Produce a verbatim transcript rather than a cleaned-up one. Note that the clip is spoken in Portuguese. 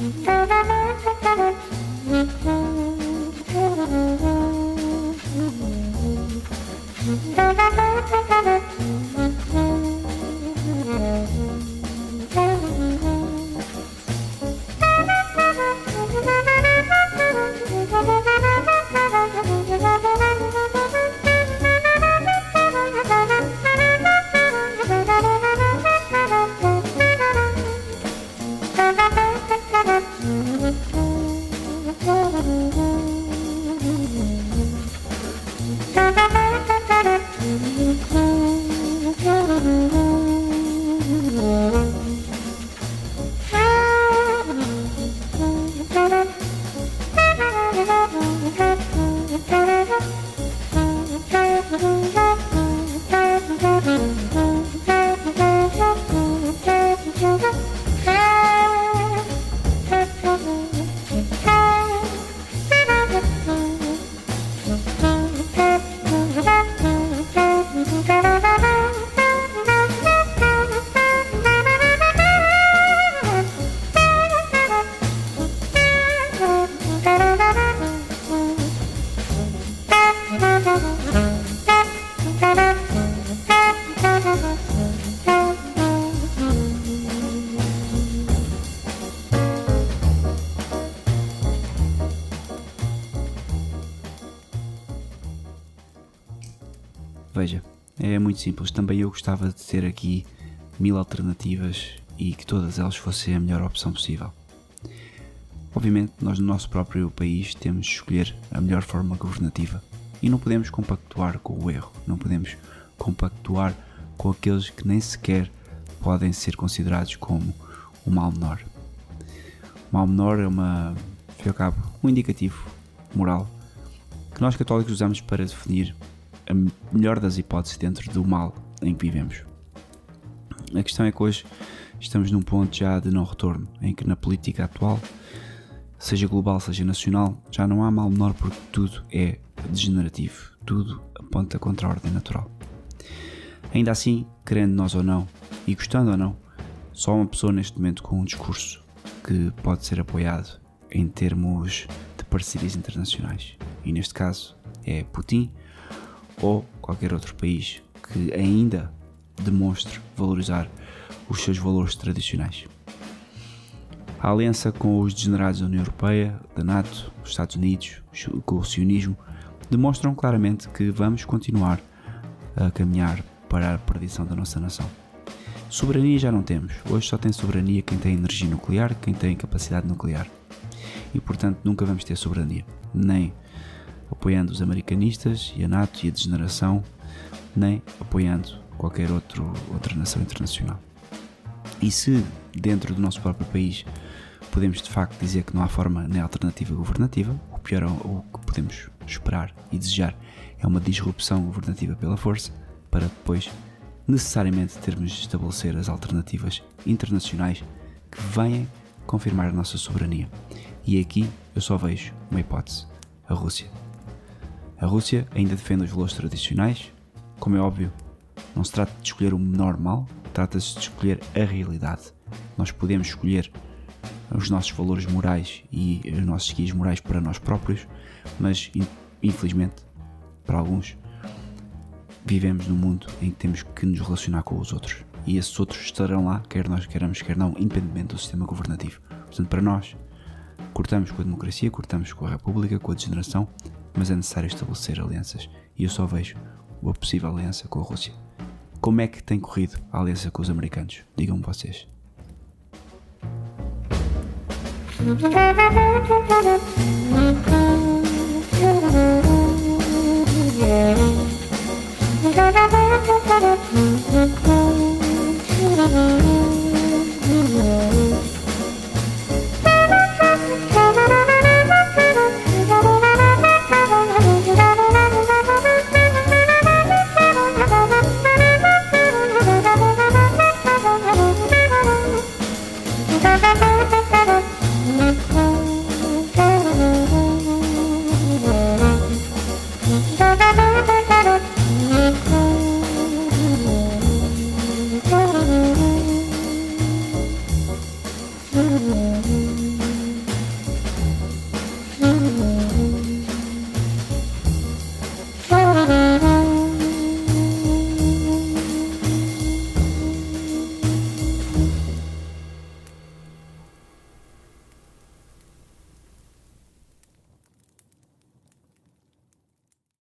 Veja, é muito simples. Também eu gostava de ter aqui mil alternativas e que todas elas fossem a melhor opção possível. Obviamente, nós no nosso próprio país temos de escolher a melhor forma governativa e não podemos compactuar com o erro, não podemos compactuar com aqueles que nem sequer podem ser considerados como o mal menor. O mal menor é uma, ao fim e ao cabo, um indicativo moral que nós católicos usamos para definir a melhor das hipóteses dentro do mal em que vivemos. A questão é que hoje estamos num ponto já de não retorno, em que na política atual, seja global, seja nacional, já não há mal menor porque tudo é degenerativo, tudo aponta contra a ordem natural. Ainda assim, querendo nós ou não, e gostando ou não, só uma pessoa neste momento com um discurso que pode ser apoiado em termos de parcerias internacionais, e neste caso é Putin, ou qualquer outro país que ainda demonstre valorizar os seus valores tradicionais. A aliança com os degenerados da União Europeia, da NATO, dos Estados Unidos, com o sionismo, demonstram claramente que vamos continuar a caminhar para a perdição da nossa nação. Soberania já não temos. Hoje só tem soberania quem tem energia nuclear, quem tem capacidade nuclear. E portanto nunca vamos ter soberania, nem apoiando os americanistas e a NATO e a degeneração, nem apoiando qualquer outro, outra nação internacional. E se dentro do nosso próprio país podemos de facto dizer que não há forma nem alternativa governativa, o pior o que podemos esperar e desejar é uma disrupção governativa pela força, para depois necessariamente termos de estabelecer as alternativas internacionais que venham confirmar a nossa soberania. E aqui eu só vejo uma hipótese: a Rússia. A Rússia ainda defende os valores tradicionais. Como é óbvio, não se trata de escolher o menor mal, trata-se de escolher a realidade. Nós podemos escolher os nossos valores morais e os nossos guias morais para nós próprios, mas infelizmente, para alguns, vivemos num mundo em que temos que nos relacionar com os outros. E esses outros estarão lá, quer nós queiramos, quer não, independentemente do sistema governativo. Portanto, para nós, cortamos com a democracia, cortamos com a república, com a degeneração, mas é necessário estabelecer alianças. E eu só vejo uma possível aliança com a Rússia. Como é que tem corrido a aliança com os americanos? Digam-me vocês. Thank you.